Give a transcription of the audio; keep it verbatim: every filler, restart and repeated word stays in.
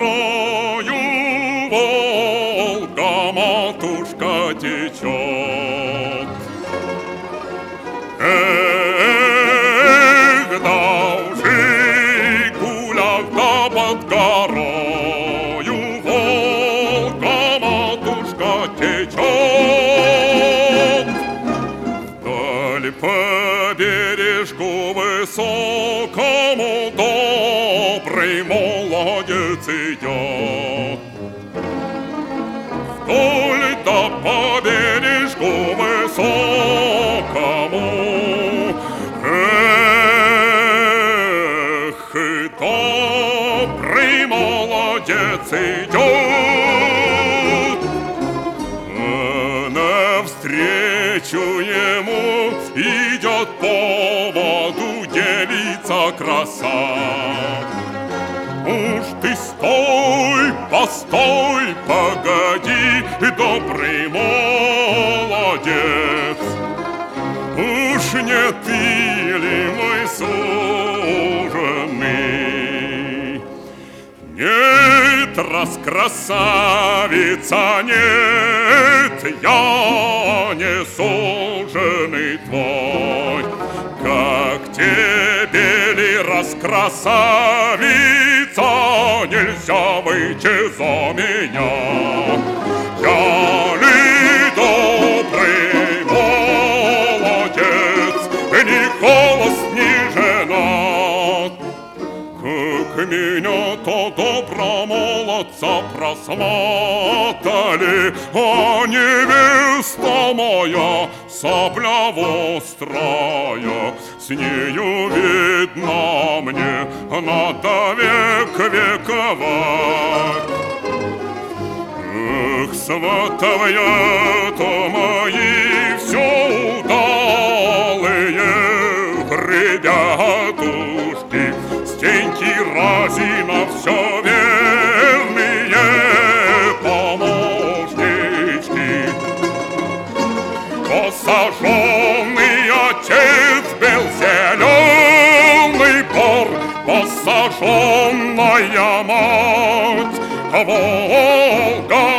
горою Волга, матушка, течет. Эх, должи гулять да под горою Волга, матушка, течет. Вдоль по бережку высокому добрый молодец идет. Вдоль да по бережку высокому, эх, добрый молодец идет. Навстречу ему идет по воду девица краса. Уж ты стой, постой, погоди, добрый молодец. Уж не ты ли мой суженый? Нет, раз красавица, нет, я не суженый твой. Как тебе ли, раз красавица, нельзя выйти за меня? Я ли добрый молодец, ни холост, ни женат? Как меня-то добра молодца просматали, а невеста моя сабля вострая, с нею видно мне надо век вековать. Эх, сватовья-то мои все удалые ребятушки, Стеньки Разина все верные помощнички. Посаженный отец был зеленый бор, посаженная мать Волга.